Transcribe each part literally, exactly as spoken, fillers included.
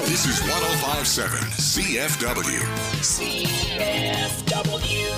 This is one oh five point seven C F W. C F W.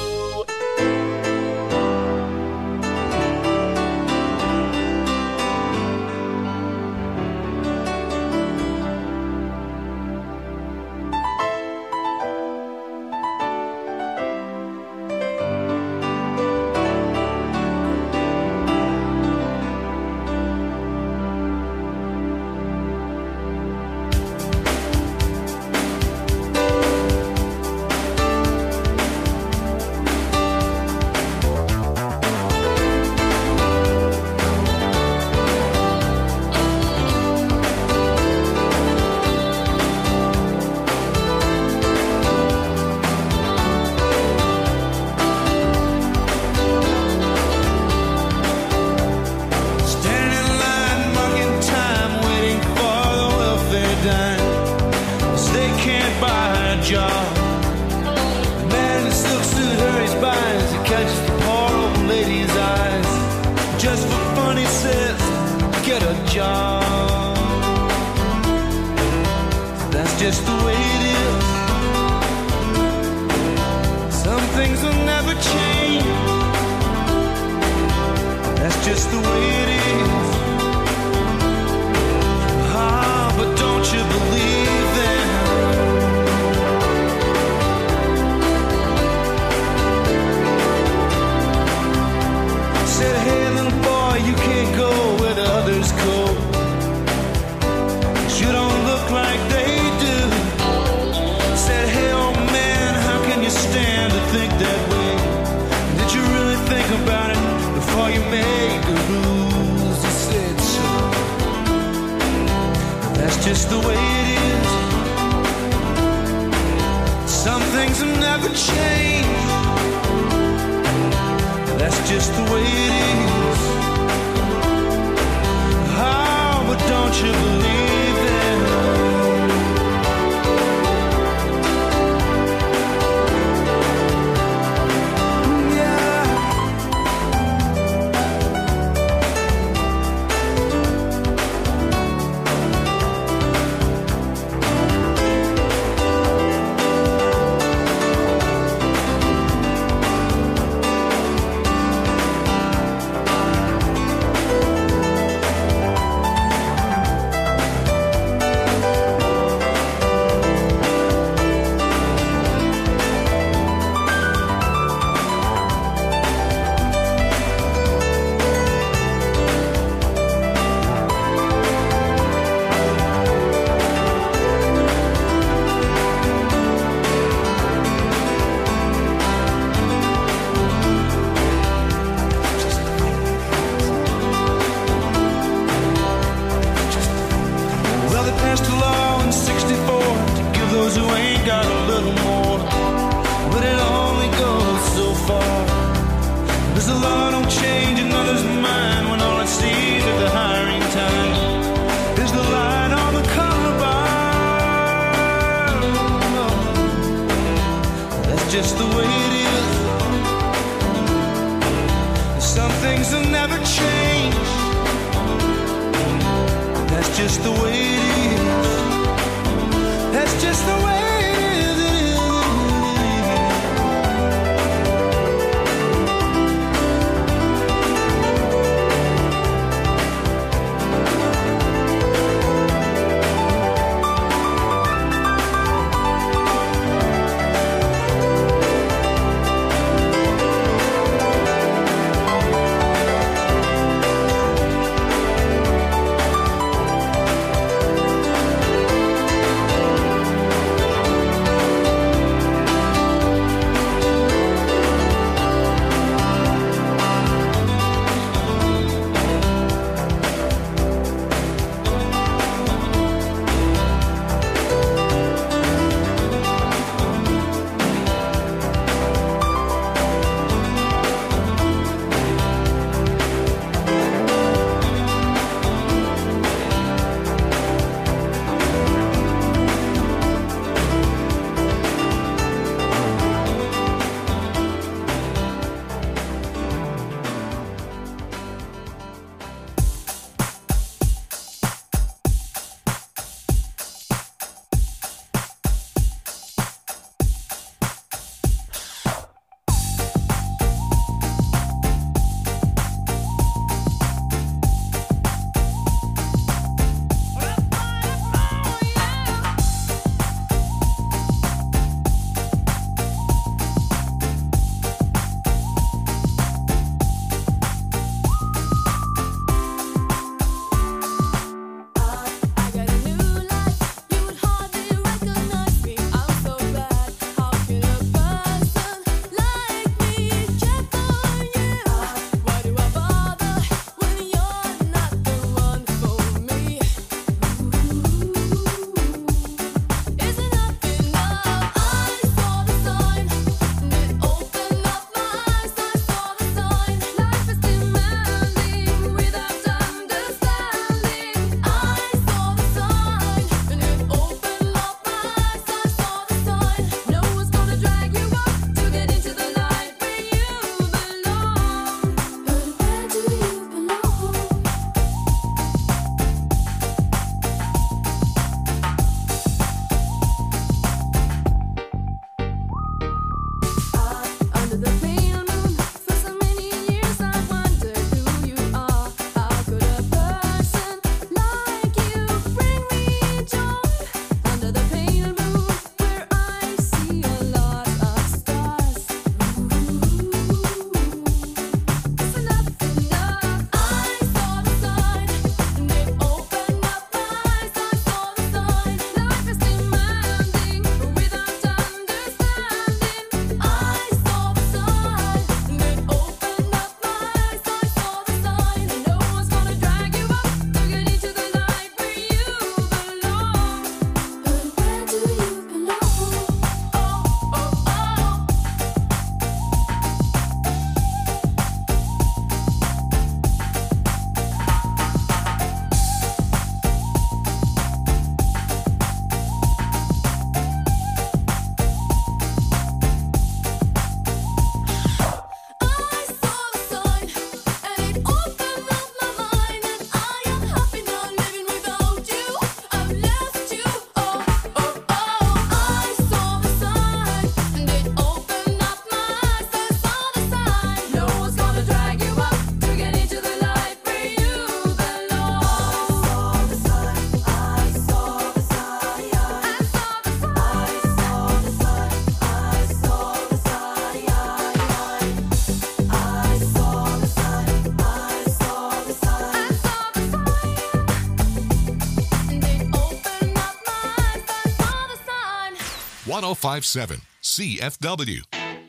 one oh five point seven C F W.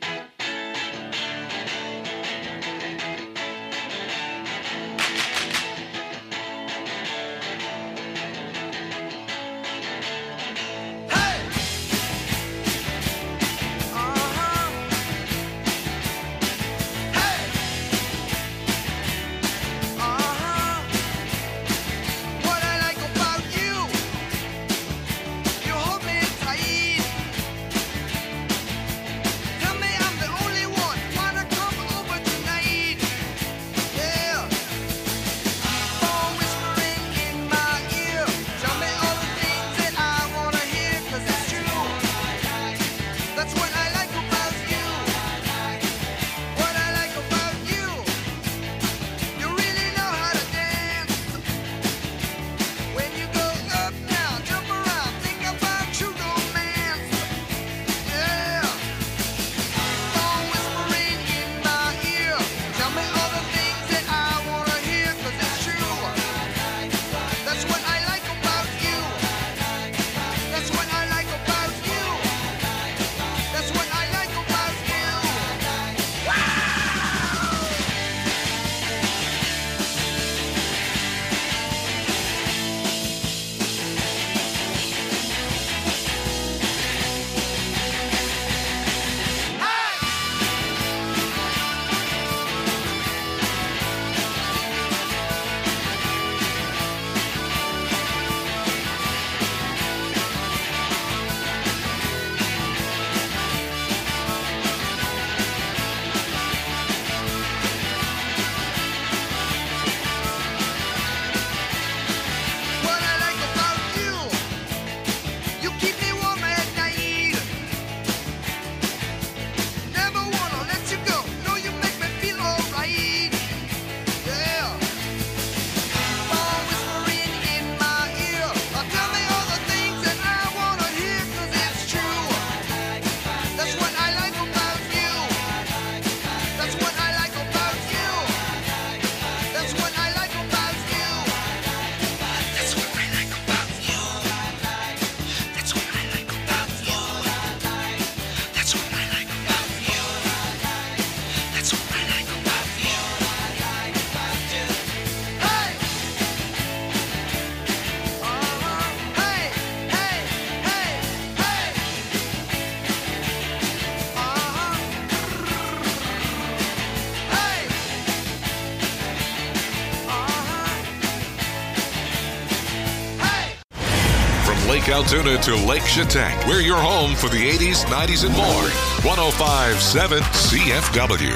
Lake Altoona to Lake Chetek. We're your home for the eighties, nineties, and more. one oh five point seven C F W.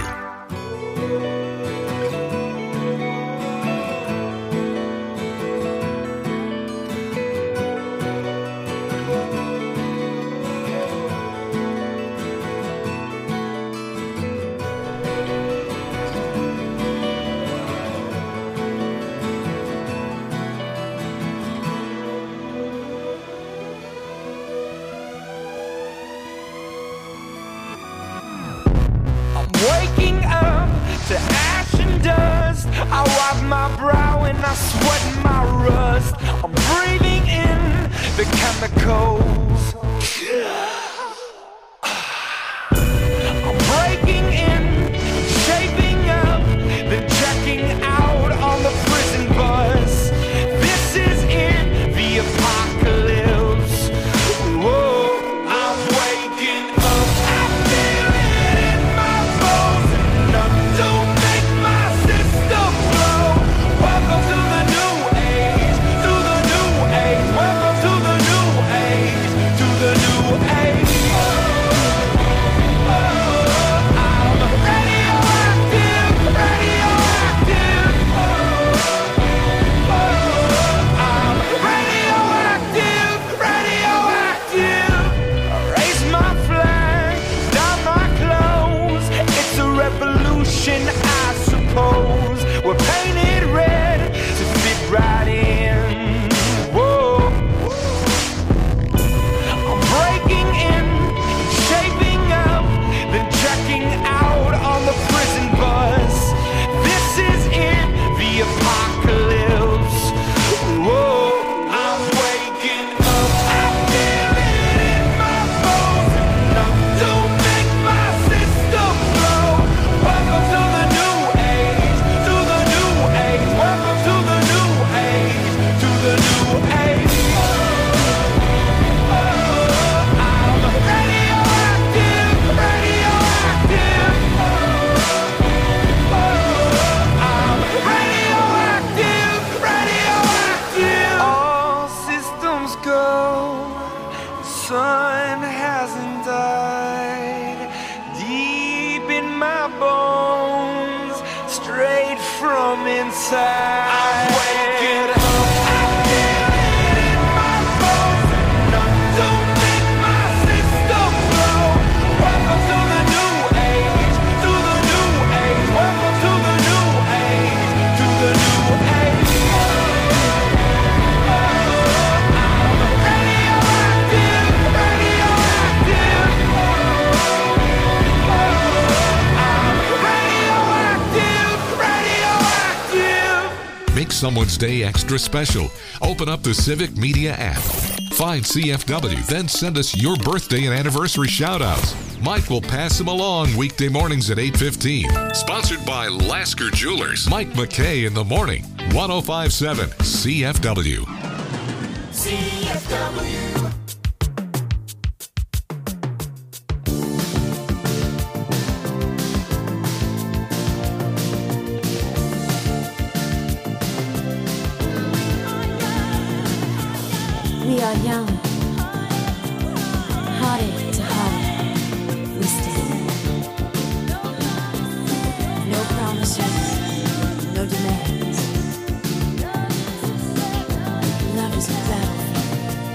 Waking up to ash and dust, I wipe my brow and I sweat my rust. I'm breathing in the chemicals. I'm breaking in, shaping up, then checking out on the prison bus. This is in the apocalypse. Whoa, I'm waking up. I feel it in my bones, enough to make my system blow. Welcome to the new age, to the new age. Welcome to the new age. inside. I'm waking up. I feel it in my bones, enough to make my system blow. Welcome to the new age, to the new age. Welcome to the new age, to the new age. Radioactive, radioactive. Make someone's day extra special. Open up the Civic Media app. Find C F W, then send us your birthday and anniversary shout-outs. Mike will pass them along weekday mornings at eight fifteen. Sponsored by Lasker Jewelers. Mike McKay in the morning. one oh five point seven C F W. C F W. We are young, heartache to heartache, we stand. No promises, no demands. Love is a battlefield.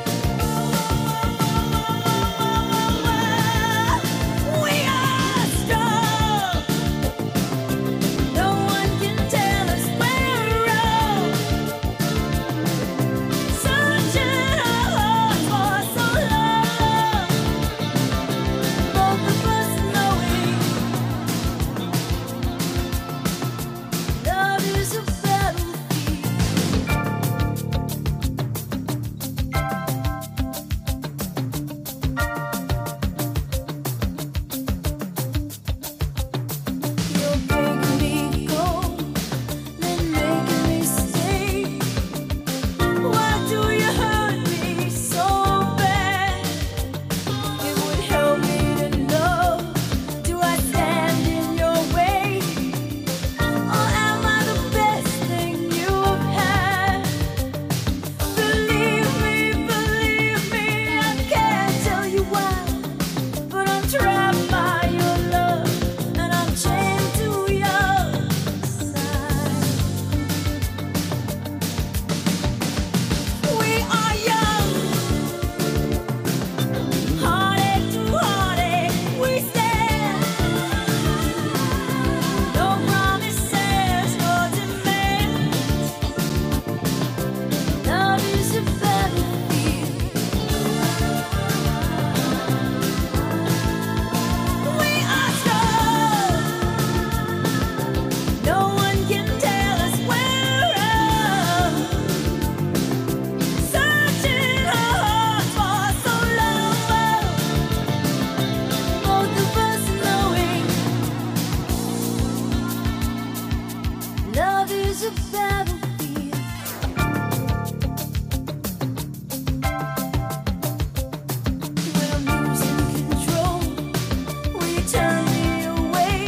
We are strong. No one can tell us we're wrong. Searching our hearts for so long. Both of us knowing love is a battlefield. You're making me go, then making me stay. Why do you hurt me so bad? It would help me to know. Do I stand in your way? Or am I the best thing you've had? Believe me, believe me, I can't tell you why. But I'm trapped by your love, and I'm chained to your side. We are young, heartache to heartache, we stand. No promises, no demands. Love is a battlefield. We are strong. No one can tell us we're wrong. Searching our hearts for so long. Both of us knowing love is a battlefield. When I'm losing control, will you turn me away?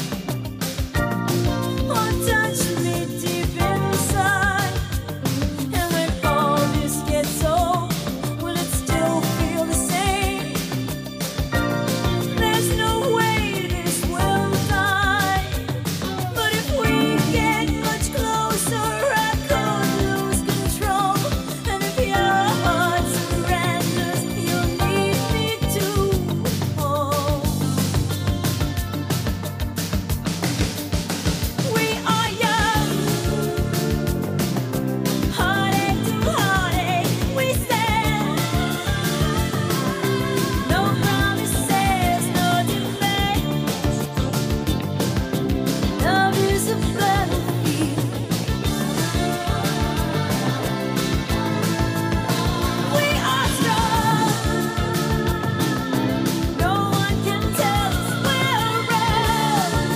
Or touch me deep inside? And when all this gets old, will it still feel the same? There's no way this will die. But if we get much closer, I could lose control. And if your heart surrenders, you'll need me to hold. We are young, heartache to heartache, we stand. No promises, no demands. Love is a battlefield. We are strong. No one can tell us we're wrong.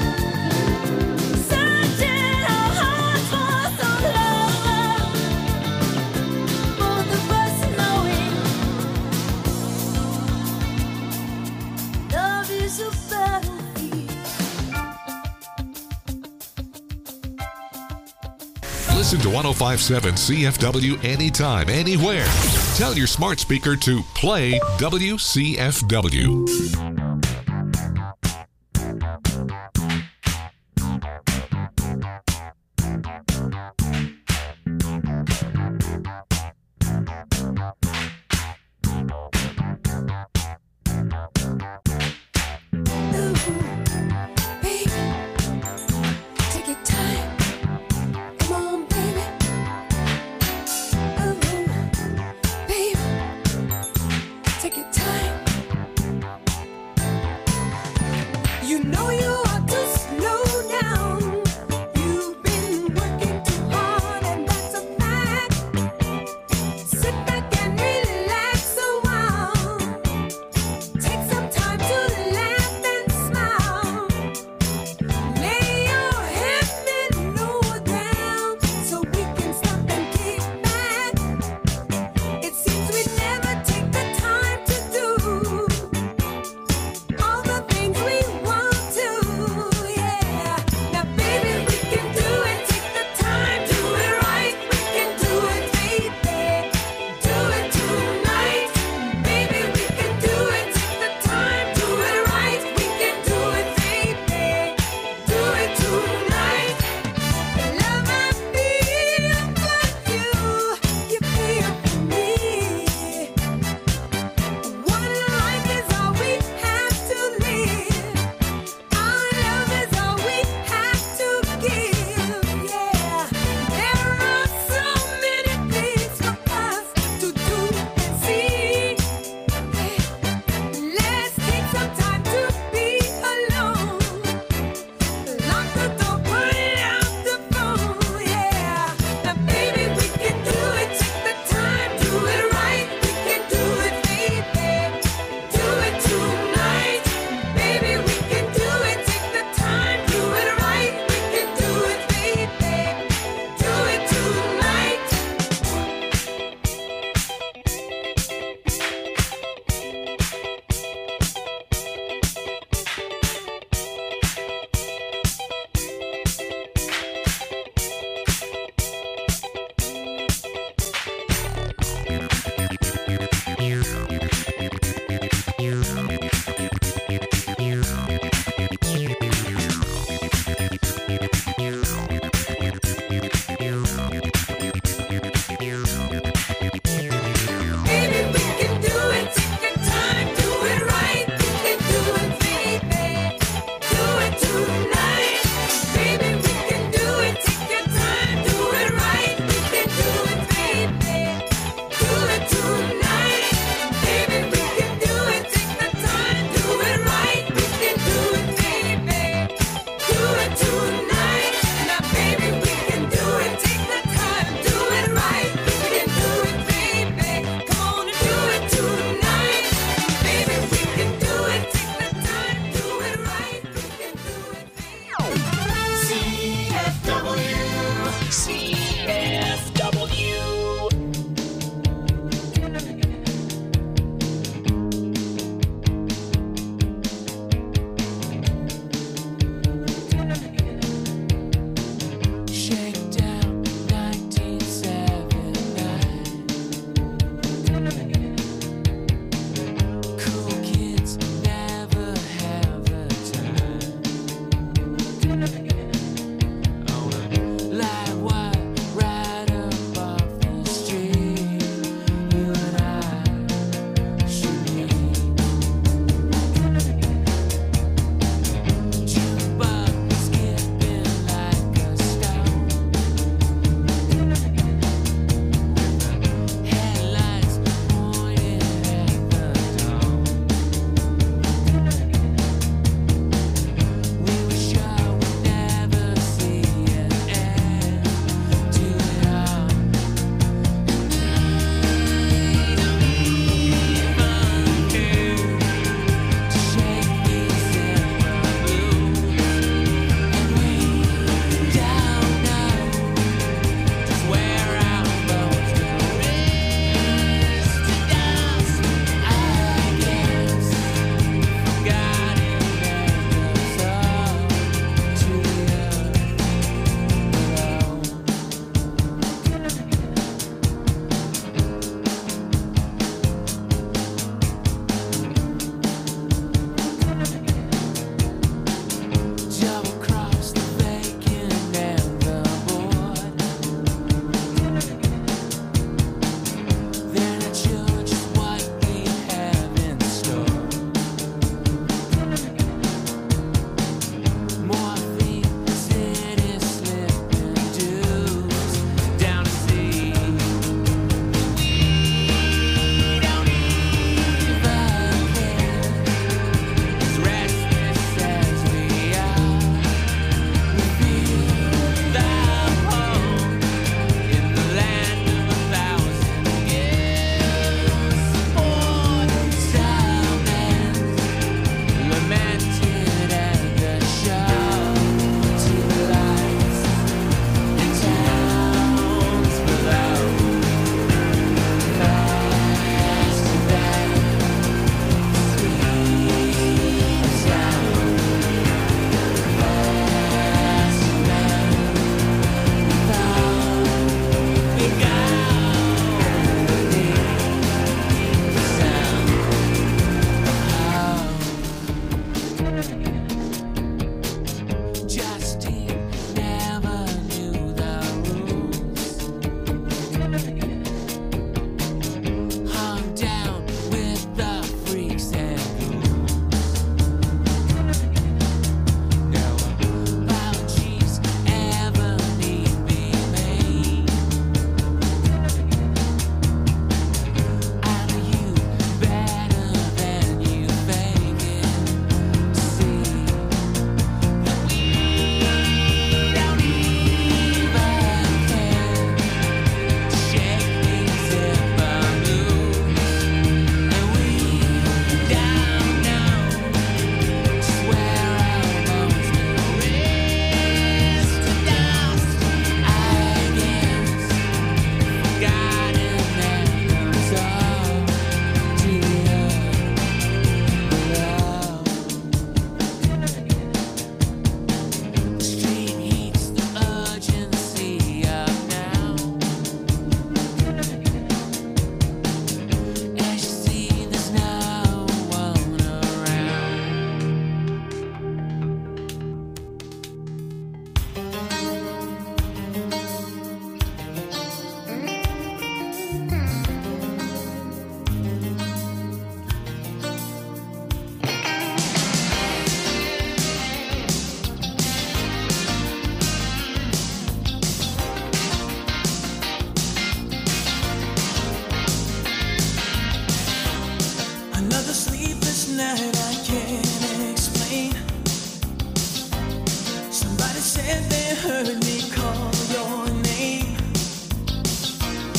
Searching our hearts for so long. Both of us knowing love is a battlefield. Listen to one oh five point seven C F W anytime, anywhere. Tell your smart speaker to play W C F W.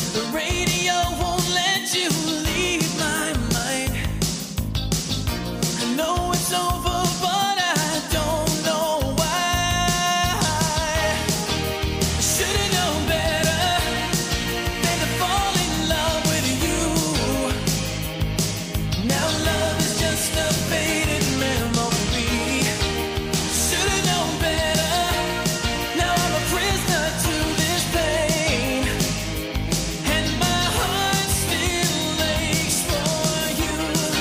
The radio won't let you leave my mind. I know it's over, but I don't know why. I should've known better than to fall in love with you. Now love is just a faded memory. Should've known better. Now I'm a prisoner to this pain, and my heart still aches for you.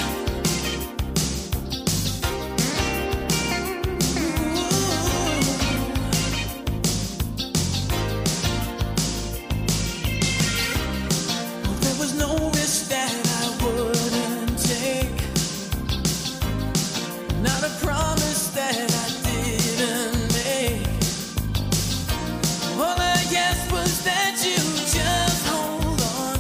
There was no risk that I wouldn't take, not a promise that I didn't make. All I asked was that you just hold on.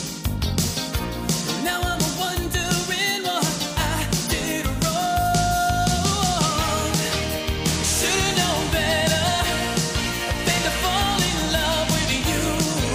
Now I'm wondering what I did wrong. Should've known better than to fall in love with you.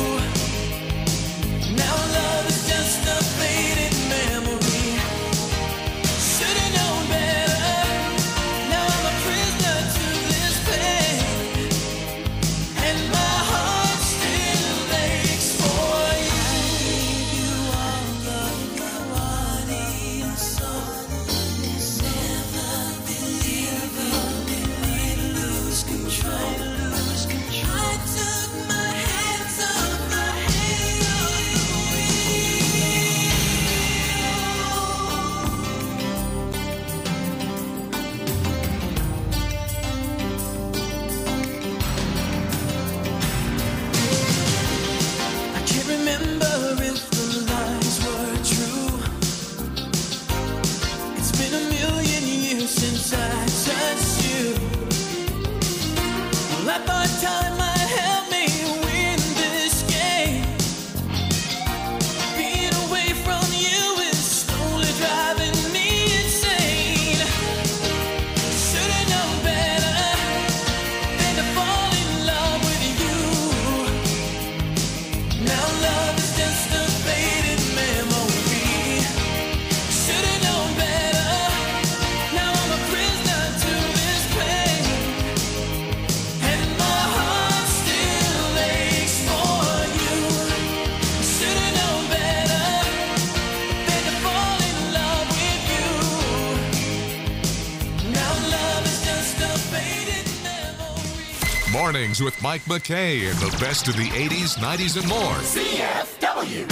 Now love is just a faded memory. Should've known better. Now I'm a prisoner to this pain, and my heart still aches for you. You are the body and soul. Never believe it. Lose control. I took my hands off the hand of the I can't remember if the lies were true. It's been a million years since I touched you. Well, I thought time might help me win this game. Being away from you is slowly driving me insane. Should've known better than to fall in love with you. Now love is just a faded memory. Should've known better. Now I'm a prisoner to this pain, and my heart still aches for you. Should've known better than to fall in love with you. Now love is just a faded memory. Mornings with Mike McKay and the best of the eighties, nineties, and more. C F W.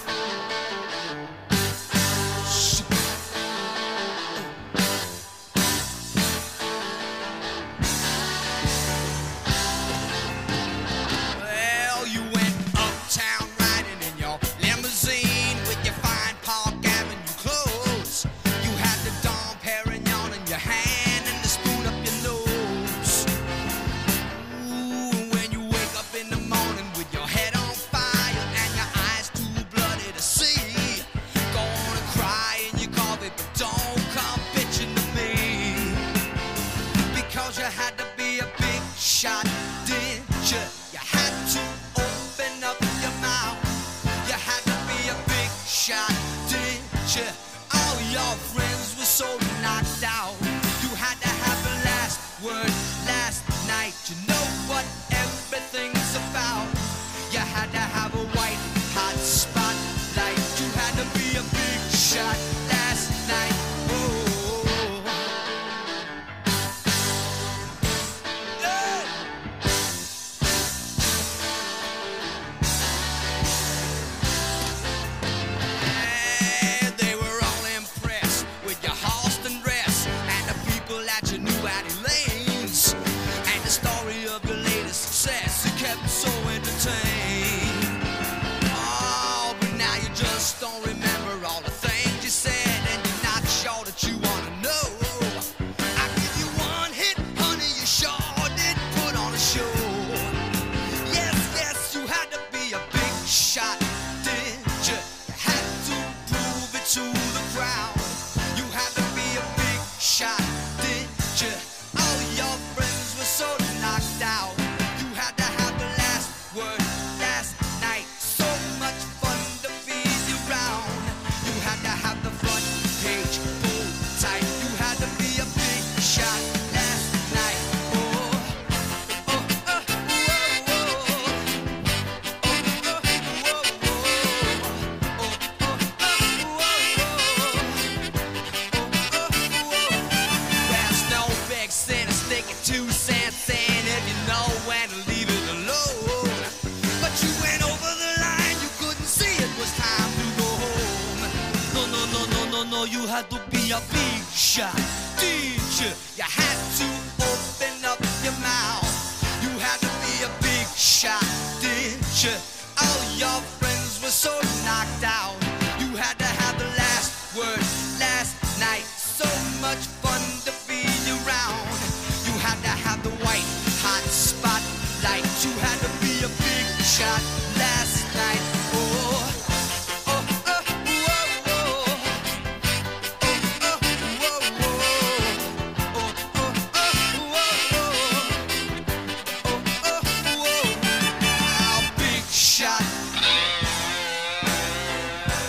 Well, you went uptown riding in your limousine with your fine Park Avenue clothes. You had the Dom Perignon in your hand and the spoon up your nose. Ooh, and when you wake up in the morning with your head on fire and your eyes too bloody to see, gonna cry in your coffee, but don't come bitching to me, because you had to be a big shot, didn't you? You had to open up your mouth. You had to be a big shot, didn't you? All your friends were so knocked out. You had to have the last word last night. You know what everything's about. You had to have a white hot spotlight. You had to be a big shot last night. Oh. Yeah. Eh, They were all impressed with your Halston dress and the people at your new Addie Lanes and the story of your latest success. It kept me so entertained. Oh, but now you just don't remember all the things you said, and you're not sure that you wanna know. I give you one hit, honey, you sure did put on a show. Yes, yes, you had to be a big shot, didn't you? You had to prove it to the crowd. You had to be a big shot, didn't you? All your friends were so knocked out. You had to have the last word last night. So much shot, did you? You had to open up your mouth. You had to be a big shot, did you? All your friends were so knocked out. You had to have the last word last night. So much fun to be around. You had to have the white hot spotlight. You had to be a big shot last night. Oh, oh, oh, whoa, whoa. Oh, oh, whoa, whoa. Oh, oh, oh, whoa, whoa. Oh, oh, whoa. Now, big shot.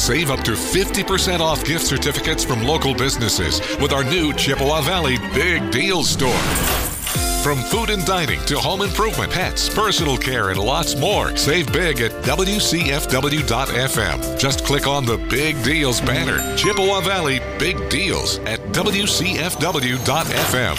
Save up to fifty percent off gift certificates from local businesses with our new Chippewa Valley Big Deals store. From food and dining to home improvement, pets, personal care, and lots more. Save big at W C F W dot F M. Just click on the Big Deals banner. Chippewa Valley Big Deals at W C F W dot F M.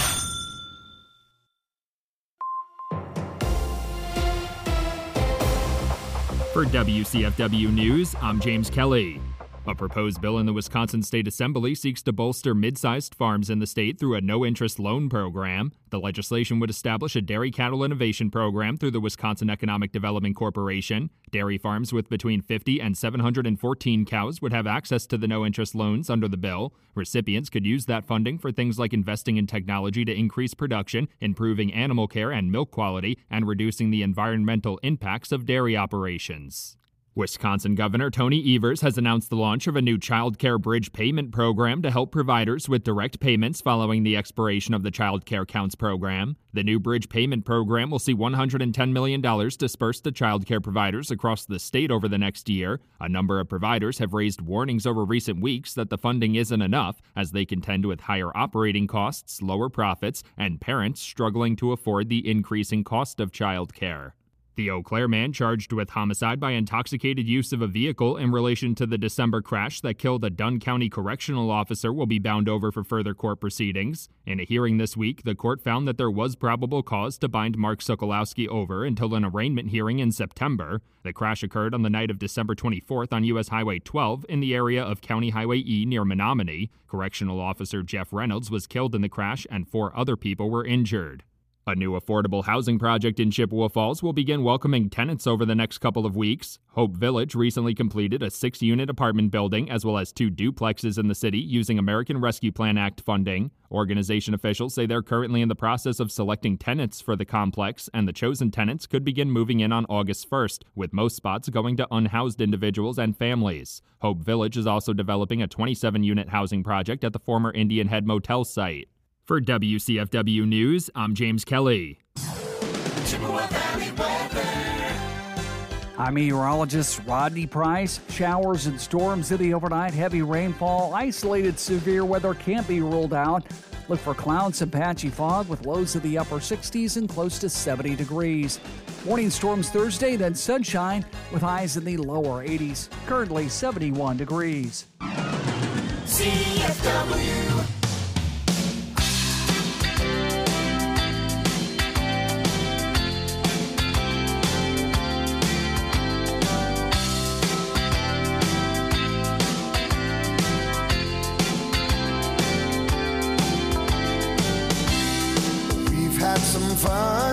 For W C F W News, I'm James Kelly. A proposed bill in the Wisconsin State Assembly seeks to bolster mid-sized farms in the state through a no-interest loan program. The legislation would establish a dairy cattle innovation program through the Wisconsin Economic Development Corporation. Dairy farms with between fifty and seven hundred fourteen cows would have access to the no-interest loans under the bill. Recipients could use that funding for things like investing in technology to increase production, improving animal care and milk quality, and reducing the environmental impacts of dairy operations. Wisconsin Governor Tony Evers has announced the launch of a new child care bridge payment program to help providers with direct payments following the expiration of the Child Care Counts program. The new bridge payment program will see one hundred ten million dollars dispersed to child care providers across the state over the next year. A number of providers have raised warnings over recent weeks that the funding isn't enough, as they contend with higher operating costs, lower profits, and parents struggling to afford the increasing cost of child care. The Eau Claire man charged with homicide by intoxicated use of a vehicle in relation to the December crash that killed a Dunn County correctional officer will be bound over for further court proceedings. In a hearing this week, the court found that there was probable cause to bind Mark Sokolowski over until an arraignment hearing in September. The crash occurred on the night of December twenty-fourth on U S Highway twelve in the area of County Highway E near Menominee. Correctional officer Jeff Reynolds was killed in the crash and four other people were injured. A new affordable housing project in Chippewa Falls will begin welcoming tenants over the next couple of weeks. Hope Village recently completed a six-unit apartment building as well as two duplexes in the city using American Rescue Plan Act funding. Organization officials say they're currently in the process of selecting tenants for the complex, and the chosen tenants could begin moving in on August first, with most spots going to unhoused individuals and families. Hope Village is also developing a twenty-seven-unit housing project at the former Indian Head Motel site. For W C F W News, I'm James Kelly. Chippewa Valley weather. I'm meteorologist Rodney Price. Showers and storms in the overnight, heavy rainfall, isolated severe weather can't be ruled out. Look for clouds and patchy fog with lows in the upper sixties and close to seventy degrees. Morning storms Thursday, then sunshine with highs in the lower eighties. Currently seventy-one degrees. C F W. Some fun.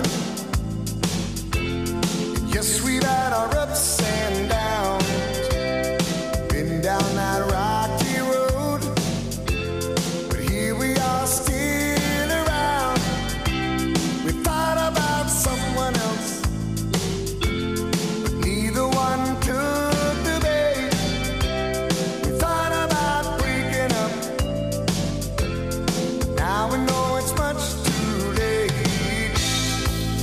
Yes, we've had our ups and downs. Been down that rocky road, but here we are still around. We thought about someone else, but neither one took the bait. We thought about breaking up, now we know it's much too late.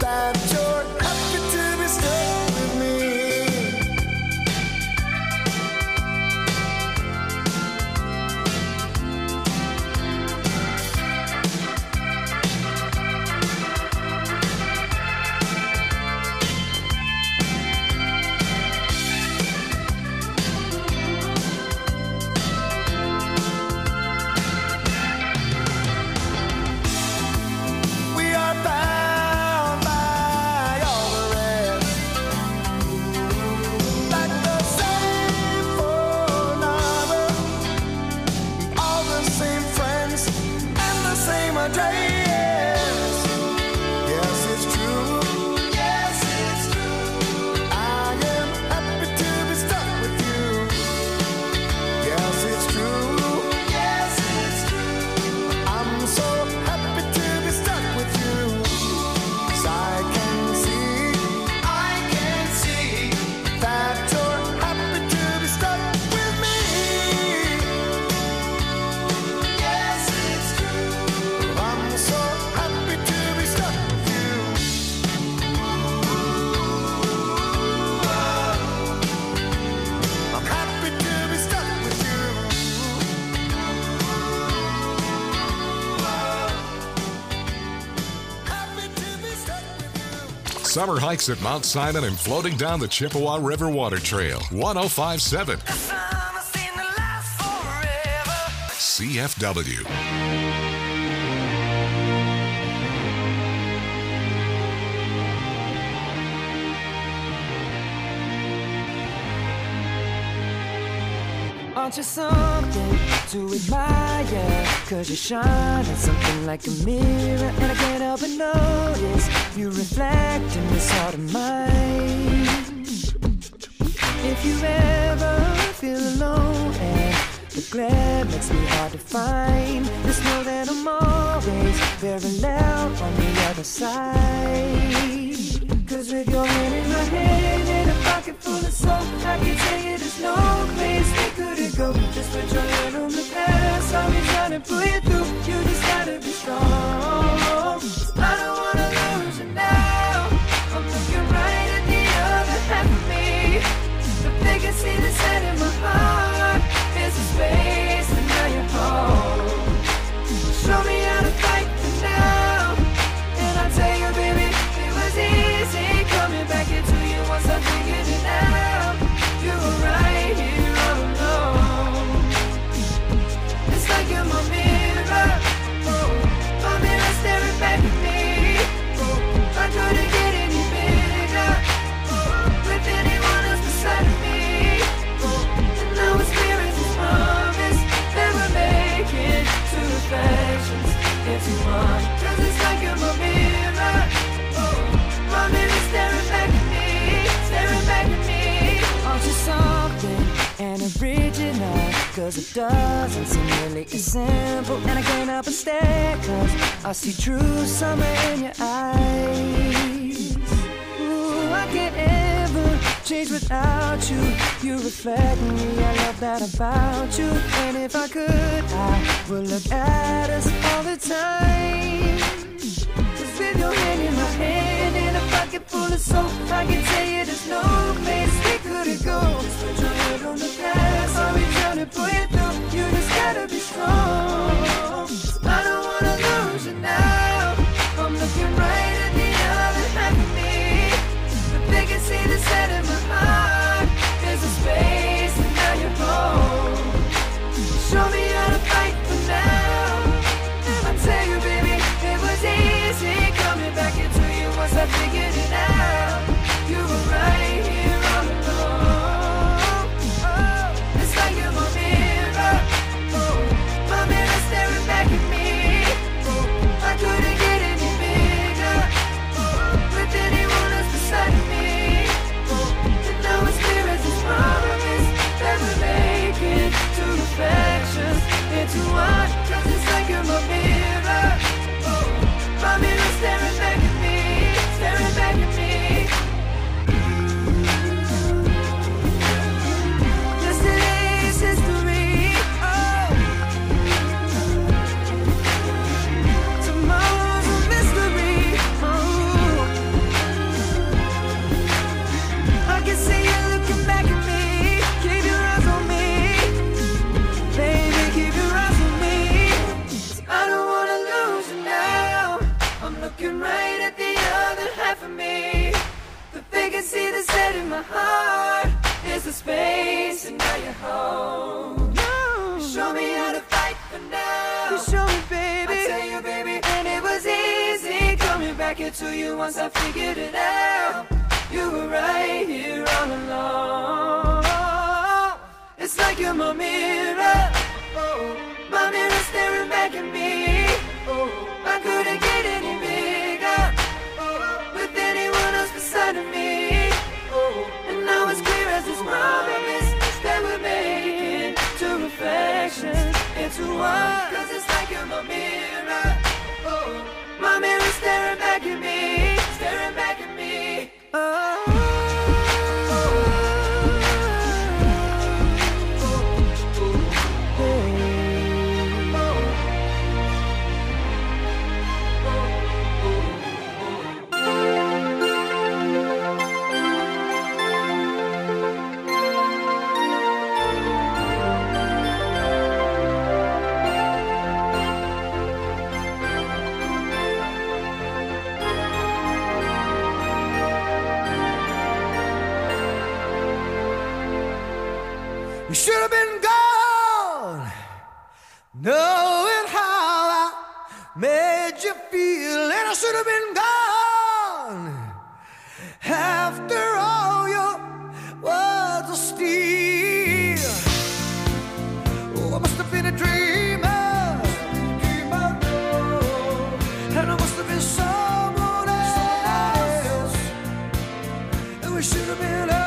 that you're happy to be stuck with me. We are bound by all the rest, like the same phone number, all the same friends, and the same address. Yes, it's true. Yes, it's true. I am happy to be stuck with you. Yes, it's true. Yes, it's true. I'm so happy to be stuck with you. 'Cause I can see, I can see that you're happy to be stuck with me. Yes, it's true. I'm so happy to be stuck with you. I'm happy to be stuck with you. Happy to be stuck with you. Summer hikes at Mount Simon and floating down the Chippewa River Water Trail. one oh five point seven C F W. Aren't you something to admire? Cause you shine at something like a mirror, and I can't help but notice you reflect in this heart of mine. If you ever feel alone and the glare makes me hard to find, just know that I'm always very loud on the other side. Cause with your hand in my hand and a pocket full of soap, I can tell you there's no place we couldn't go. Just put your hand on the past, I'll be trying to pull you through. You just gotta be strong. I don't wanna lose you now. I'm looking right at the other half of me. But they can see the set in my heart. There's a space and now you're home. Show me how to fight for now. And I'll tell you, baby, it was easy coming back into you once I figured it out. You were right here all alone. It's like you're my mirror. Oh, my mirror staring back at me. Oh, I couldn't get any bigger. Oh, with anyone else beside of me. Oh, and now it's clear as this promise that we're making two reflections into one. Cause it's like you're my mirror. Oh, my mirror staring back at me, staring back at me. Aren't you something and original? Cause it doesn't seem really as simple, and I can't help but stare, cause I see true summer in your eyes. Ooh, I can't ever change without you. You reflect me, I love that about you. And if I could, I would look at us all the time. Cause with your hand in my hand and a pocket full of soap, I can tell you there's no place we couldn't go. Just put your head on the past, I'll be trying to pull you through. You just gotta be strong. I don't wanna lose you now. I'm looking right at the other half of me. But they can see the set in my heart. There's a space and now you're home. Show me how to fight for now. And I tell you, baby, it was easy coming back into you once I figured it out. You were right here all along. Oh, it's like you're my mirror. heart is a space, and now you're home. No. You show me how to fight for now. You show me, baby. I tell you, baby, and it was easy coming back here to you once I figured it out. You were right here all along. It's like you're my mirror. Oh, my mirror staring back at me. Oh, I couldn't get any bigger oh, with anyone else beside of me. Oh, and now it's clear as this promise that we're making two reflections into one. Cause it's like you're my mirror. Oh, my mirror staring back at me, staring back at me. Oh. You should have been gone, knowing how I made you feel, and I should have been gone after all your words of steel. Oh, I must have been a dreamer, dreamer, and I must have been someone else, and we should have been over.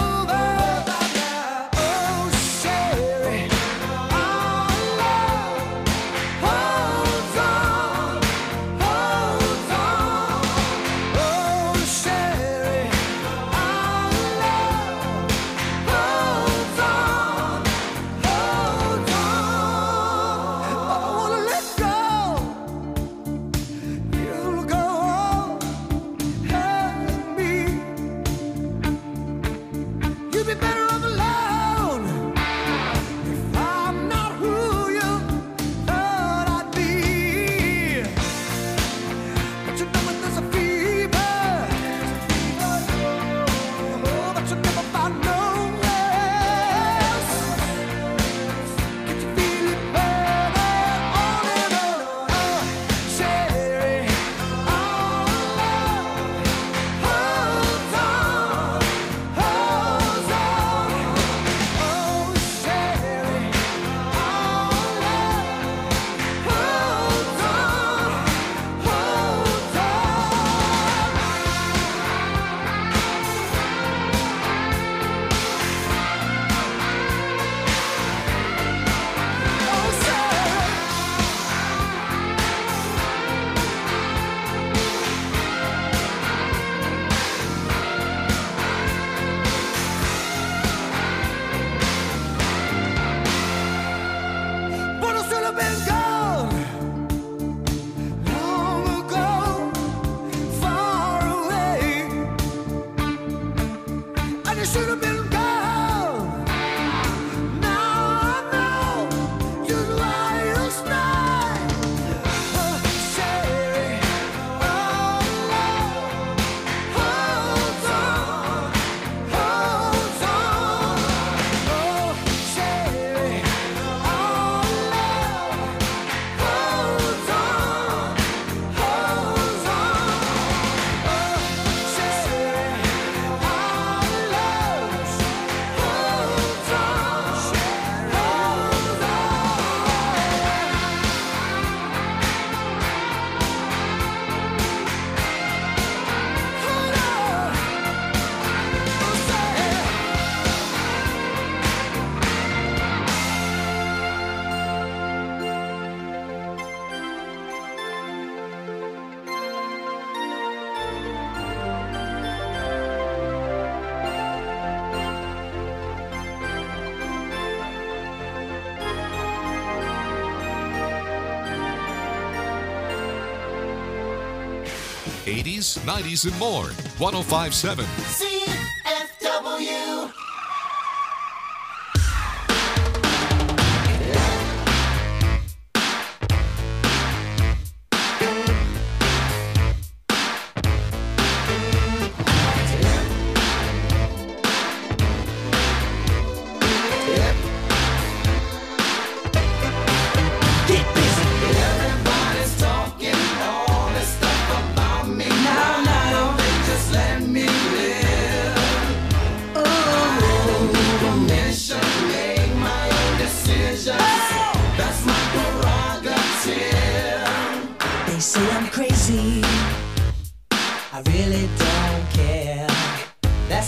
eighties, nineties, and more. one oh five point seven. C F W.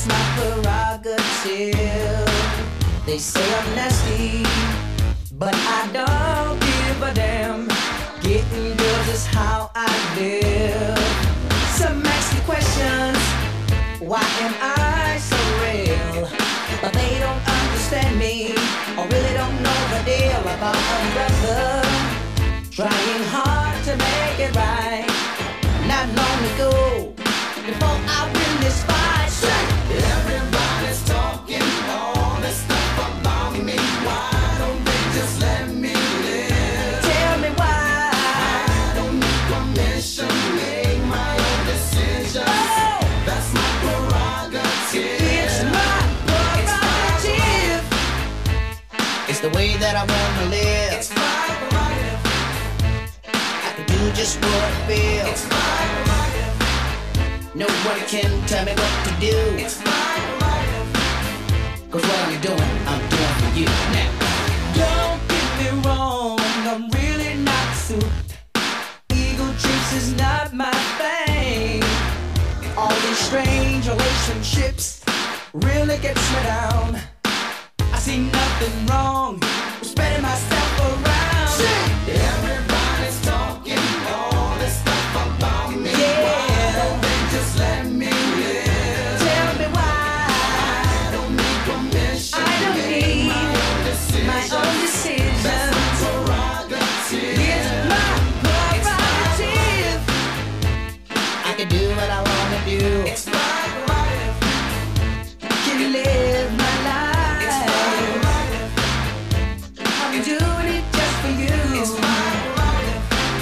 that's my prerogative. They say I'm nasty, but I don't give a damn. Getting girls is how I live. Some ask me questions, why am I so real? But they don't understand me, or really don't know the deal about a brother trying hard to make it right. Not long ago, before I win this fight, everybody's talking all this stuff about me. Why don't they just let me live? Tell me why. I don't need permission, make my own decisions. Oh, that's my prerogative. It's my prerogative. It's the way that I wanna live. It's my prerogative. I can do just what I feel. It's my prerogative. No one can tell me what to do. It's my prerogative. Cause what I'm doing, I'm doing for you now. Don't get me wrong, I'm really not suited. Ego trips is not my thing. All these strange relationships really gets me down. I see nothing wrong with spreading myself around. Everybody's talking all this stuff about me. Yeah. Why don't they just let me live? Tell me why. I don't need permission. I don't need my own decision. My own decision. That's my prerogative. It's my prerogative. I can do what I wanna do. It's my prerogative. Can live my life. It's my prerogative. I'm doing it just for you. It's my prerogative.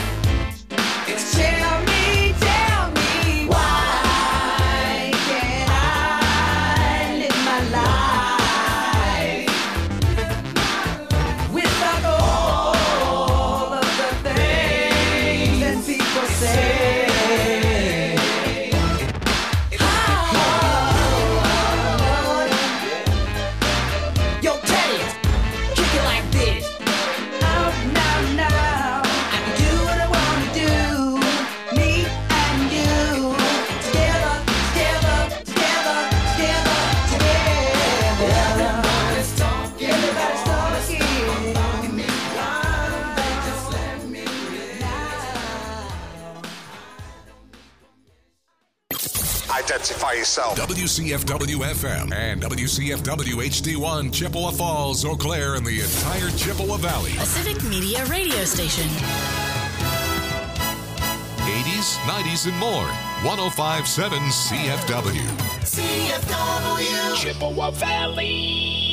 Tell me, tell me, why can't I live my life without all of the things that people say? Yo, Teddy, kick it like this. Out now, now. I can do what I wanna do. Me and you. Together, together, together, together, together. Everybody's talking. Everybody's talking about me. Why don't they just let me live? Identify yourself. W C F W F M and W C F W H D one, Chippewa Falls, Eau Claire, and the entire Chippewa Valley. A Civic Media radio station. eighties, nineties, and more. one oh five point seven C F W. C F W. Chippewa Valley.